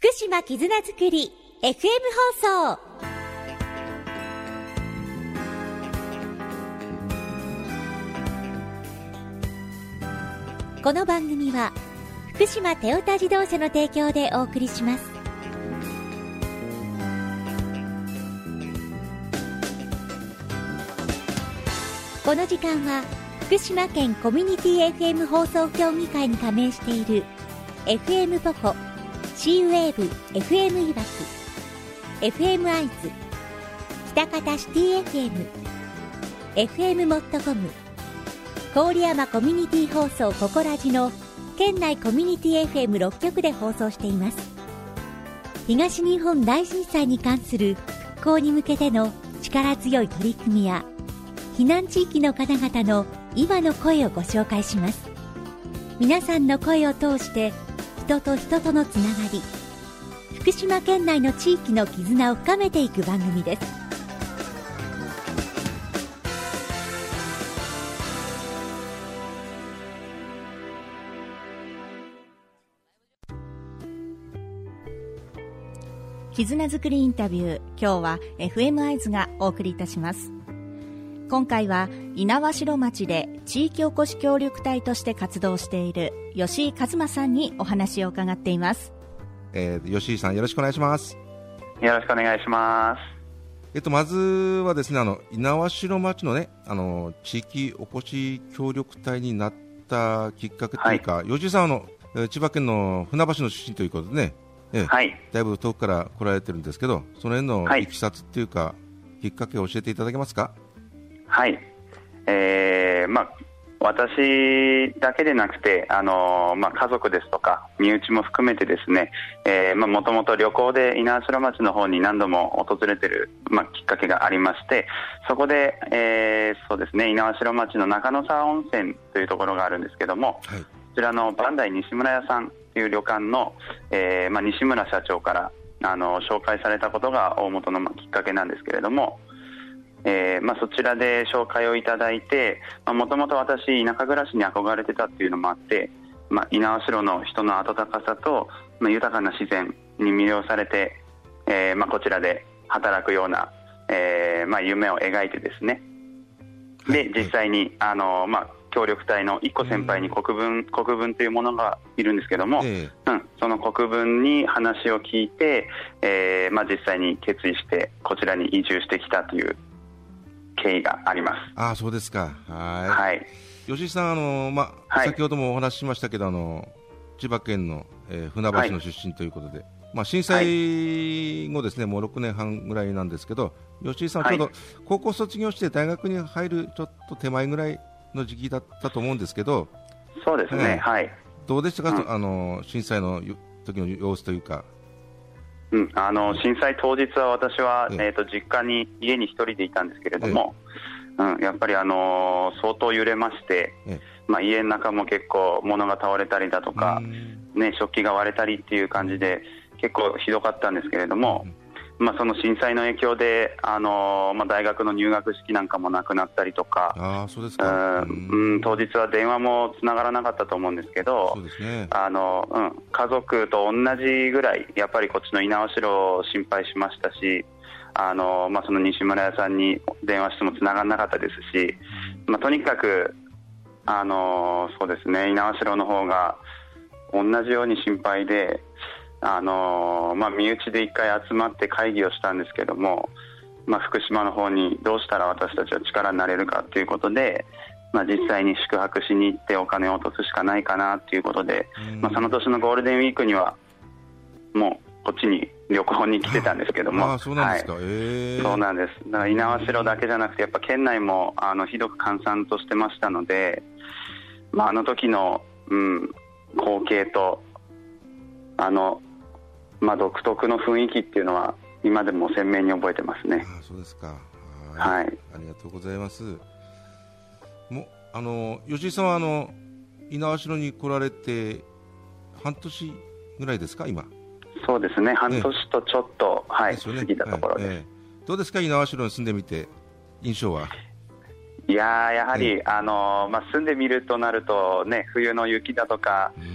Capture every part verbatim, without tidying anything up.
福島絆づくり エフエム 放送。この番組は福島テオタ自動車の提供でお送りします。この時間は福島県コミュニティ エフエム 放送協議会に加盟している エフエム ポコ、シーウェーブ エフエム いわき、エフエム アイズ、北方シティ エフエム、エフエム モットコム、郡山コミュニティ放送ココラジの県内コミュニティ エフエムろっ 局で放送しています。東日本大震災に関する復興に向けての力強い取り組みや避難地域の方々の今の声をご紹介します。皆さんの声を通して人と人とのつながり、福島県内の地域の絆を深めていく番組です。 絆づくりインタビュー、今日は エフエム アイズがお送りいたします。今回は猪苗代町で地域おこし協力隊として活動している吉井和馬さんにお話を伺っています。 えー、吉井さん、よろしくお願いします。 よろしくお願いします。 えっと、まずはですね、あの猪苗代町のね、あの地域おこし協力隊になったきっかけというか、はい、吉井さんはの千葉県の船橋の出身ということでね、えーはい、だいぶ遠くから来られてるんですけど、その辺のいきさつっていうか、はい、きっかけを教えていただけますか？ はい、えーまあ、私だけでなくて、あのーまあ、家族ですとか身内も含めてですね、えーまあ、もともと旅行で猪苗代町の方に何度も訪れている、まあ、きっかけがありまして、そこで、えーそうですね、猪苗代町の中野沢温泉というところがあるんですけども、はい、こちらの磐梯西村屋さんという旅館の、えーまあ、西村社長からあの紹介されたことが大元の、まあ、きっかけなんですけれども、えーまあ、そちらで紹介をいただいて、もともと私田舎暮らしに憧れてたっていうのもあって、まあ、猪苗代の人の温かさと、まあ、豊かな自然に魅了されて、えーまあ、こちらで働くような、えーまあ、夢を描いてですね、で実際にあの、まあ、協力隊のいっこ先輩に国分、国分というものがいるんですけども、えーうん、その国分に話を聞いて、えーまあ、実際に決意してこちらに移住してきたという経緯があります。 ああ、そうですか。はい、 はい、 吉井さん、あの、まあはい、先ほどもお話ししましたけど、あの千葉県の、えー、船橋の出身ということで、はい、まあ、震災後ですね、もうろくねんはんぐらいなんですけど、吉井さんはちょうど高校卒業して大学に入るちょっと手前ぐらいの時期だったと思うんですけど。 そうですね、えーはい、 どうでしたか、うん、あの震災の時の様子というか。 うん、あの震災当日は私は、えー、と実家に家に一人でいたんですけれども、えーうん、やっぱり、あのー、相当揺れまして、えーまあ、家の中も結構物が倒れたりだとか、ね、食器が割れたりっていう感じで結構ひどかったんですけれども、まあ、その震災の影響で、あのーまあ、大学の入学式なんかもなくなったりとか、 あ、そうですか。 うん、当日は電話もつながらなかったと思うんですけど、 そうですね、 あのうん、家族と同じぐらいやっぱりこっちの猪苗代を心配しましたし、あの、まあ、その西村屋さんに電話してもつながらなかったですし、まあ、とにかく、あのそうですね、猪苗代の方が同じように心配で、あのまあ、身内で一回集まって会議をしたんですけども、まあ、福島の方にどうしたら私たちは力になれるかということで、まあ、実際に宿泊しに行ってお金を落とすしかないかなということで、まあ、その年のゴールデンウィークにはもうこっちに旅行に来てたんですけども、 ああ、そうなんですか、はい、えー、 そうなんです。だから猪苗代だけじゃなくてやっぱ県内もあのひどく閑散としてましたので、まあ、あの時の、うん、光景とあのまあ、独特の雰囲気っていうのは今でも鮮明に覚えてますね。 ああ、そうですか。 はい、 ありがとうございます。もあの吉井さんはあの猪苗代に来られて半年ぐらいですか、今。 そうですね、半年とちょっと、ね、はい、過ぎたところです、はい、えー、どうですか、猪苗代に住んでみて印象は。 いややはり、えーあのまあ、住んでみるとなると、ね、冬の雪だとか、うん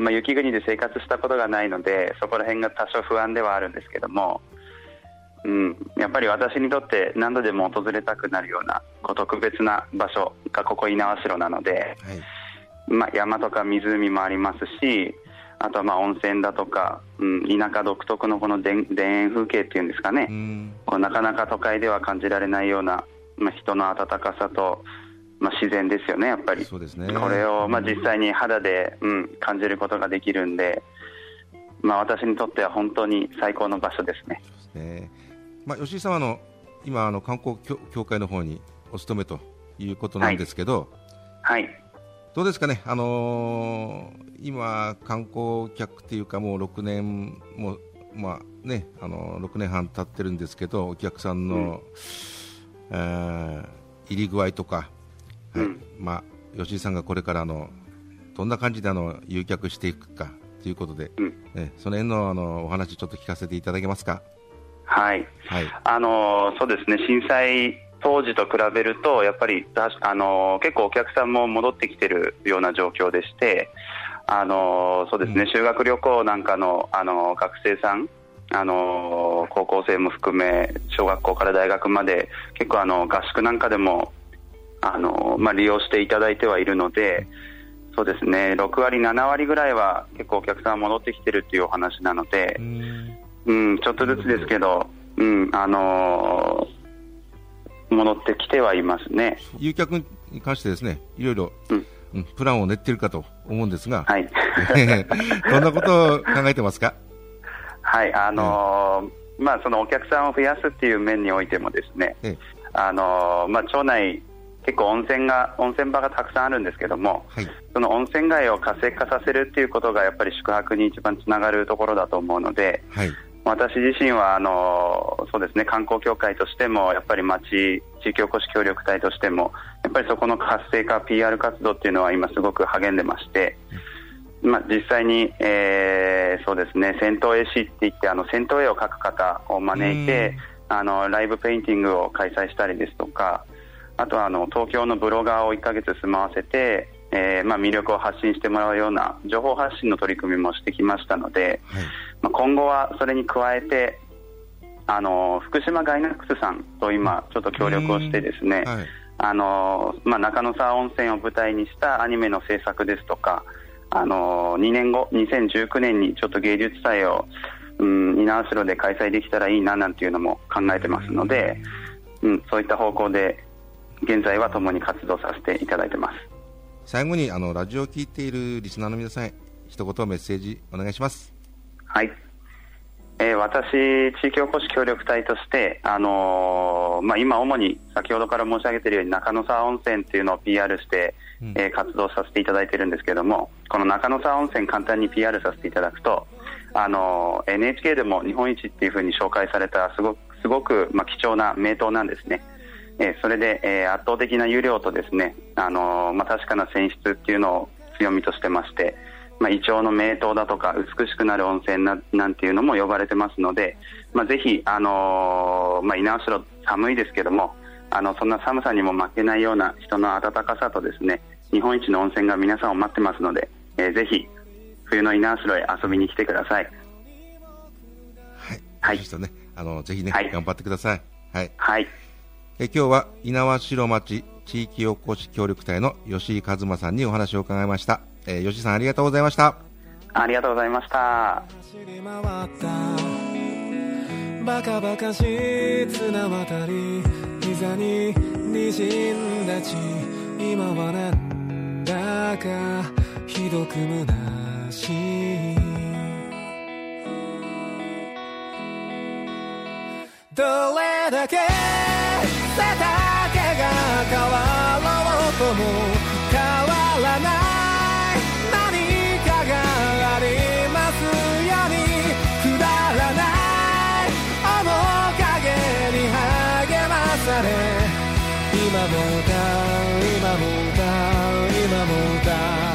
まあ、雪国で生活したことがないので、そこら辺が多少不安ではあるんですけども、うん、やっぱり私にとって何度でも訪れたくなるような特別な場所がここ猪苗代なので、はい、まあ、山とか湖もありますし、あとはまあ温泉だとか、うん、田舎独特のこの田園風景っていうんですかね、うん、こうなかなか都会では感じられないような、まあ、人の温かさと、まあ、自然ですよね、やっぱり。 そうですね、 これをまあ実際に肌で、うん、感じることができるんで、まあ、私にとっては本当に最高の場所ですね。 そうですね。まあ、吉井さんはあの今あの観光協会の方にお勤めということなんですけど、 はい、はい、 どうですかね、あのー、今、観光客というかもうろくねんも、まあね、あのろくねんはん経ってるんですけど、お客さんの、うんえー、入り具合とか、はい、うん、まあ、吉井さんがこれからあのどんな感じであの誘客していくかということで、うんね、その辺の、あのお話ちょっと聞かせていただけますか。 はい、はい、あのそうですね、震災当時と比べるとやっぱりあの結構お客さんも戻ってきているような状況でして、あのそうですね、うん、修学旅行なんかの、あの学生さん、あの高校生も含め小学校から大学まで結構あの合宿なんかでもあの、まあ、利用していただいてはいるので、そうですね、ろくわりななわりぐらいは結構お客さん戻ってきているというお話なので、うんうん、ちょっとずつですけど、うんあのー、戻ってきてはいますね。 誘客に関してですね、いろいろ、うんうん、プランを練っているかと思うんですが、 はい、 どんなことを考えてますか。 はいあのーうんまあ、そのお客さんを増やすっていう面においてもですね、ええあのーまあ、町内結構温泉が温泉場がたくさんあるんですけども、はい、その温泉街を活性化させるっていうことがやっぱり宿泊に一番つながるところだと思うので、はい、私自身はあのそうですね、観光協会としてもやっぱり町地域おこし協力隊としてもやっぱりそこの活性化 ピーアール 活動っていうのは今すごく励んでまして、まあ、実際に、えー、そうですね、銭湯絵師って言ってあの銭湯絵を描く方を招いてあのライブペインティングを開催したりですとか、あとはあの東京のブロガーをいっかげつ住まわせて、えーまあ、魅力を発信してもらうような情報発信の取り組みもしてきましたので、はい、まあ、今後はそれに加えてあの福島ガイナックスさんと今ちょっと協力をしてですね、はい、あのまあ、中野沢温泉を舞台にしたアニメの制作ですとか、あのにねんごにせんじゅうきゅうねんにちょっと芸術祭を、うん、猪苗代で開催できたらいいななんていうのも考えてますので、うん、そういった方向で現在は共に活動させていただいてます。 最後にあのラジオを聞いているリスナーの皆さんへ一言メッセージお願いします。 はい、えー、私地域おこし協力隊として、あのーまあ、今主に先ほどから申し上げているように中野沢温泉というのを ピーアール して、うんえー、活動させていただいているんですけれども、この中野沢温泉簡単に ピーアール させていただくと、あのー、エヌエイチケー でも日本一っていうふうに紹介されたすごく、すごく、まあ、貴重な名湯なんですね。えー、それで、えー、圧倒的な湯量とですね、あのーまあ、確かな泉質っていうのを強みとしてまして、まあ、イチョウの名湯だとか美しくなる温泉 な, なんていうのも呼ばれてますので、まあ、ぜひ、あのーまあ、猪苗代寒いですけども、あのそんな寒さにも負けないような人の温かさとですね、日本一の温泉が皆さんを待ってますので、えー、ぜひ冬の猪苗代へ遊びに来てください。 はい、はいね、あのぜひね、はい、頑張ってください。はい、 はい、 え今日は猪苗代町地域おこし協力隊の吉井一馬さんにお話を伺いました。えー、吉井さんありがとうございました。 ありがとうございました。 バカバカしい綱渡り膝に滲んだ血、今はなんだかひどく虚しい。どれだけ背丈が変わろうとも変わらない何かがありますように、くだらない面影に励まされ、今も歌う今も歌う今も歌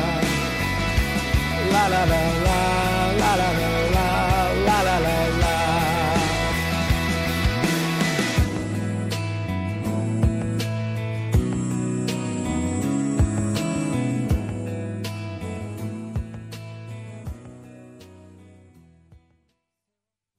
うララララララララララララ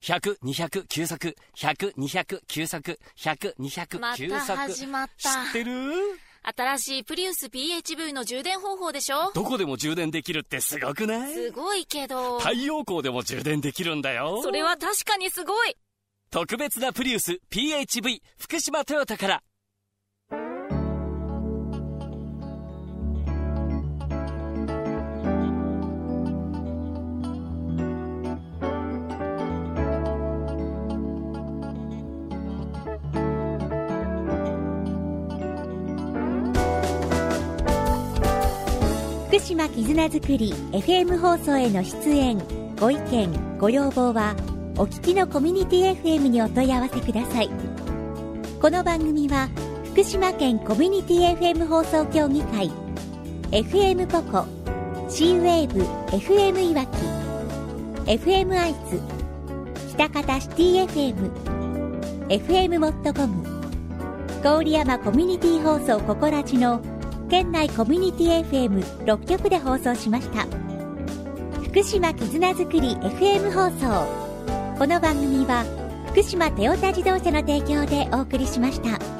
ひゃく、にひゃく、急速、ひゃく、にひゃく、急速、ひゃく、にひゃく、急速。 また始まった。 知ってる？ 新しいプリウス ピーエイチブイ の充電方法でしょ？ どこでも充電できるってすごくない？ すごいけど。 太陽光でも充電できるんだよ。 それは確かにすごい。 特別なプリウス ピーエイチブイ 福島トヨタから。 福島絆づくり エフエム 放送への出演ご意見ご要望はお聞きのコミュニティ エフエム にお問い合わせください。この番組は福島県コミュニティ エフエム 放送協議会 エフエム ポコ C ウェーブ エフエム いわき エフエム 愛知北方シティ エフエム エフエム モットコム郡山コミュニティ放送ココラジの県内コミュニティ エフエムろっきょくで放送しました。福島絆づくり エフエム 放送。この番組は福島トヨタ自動車の提供でお送りしました。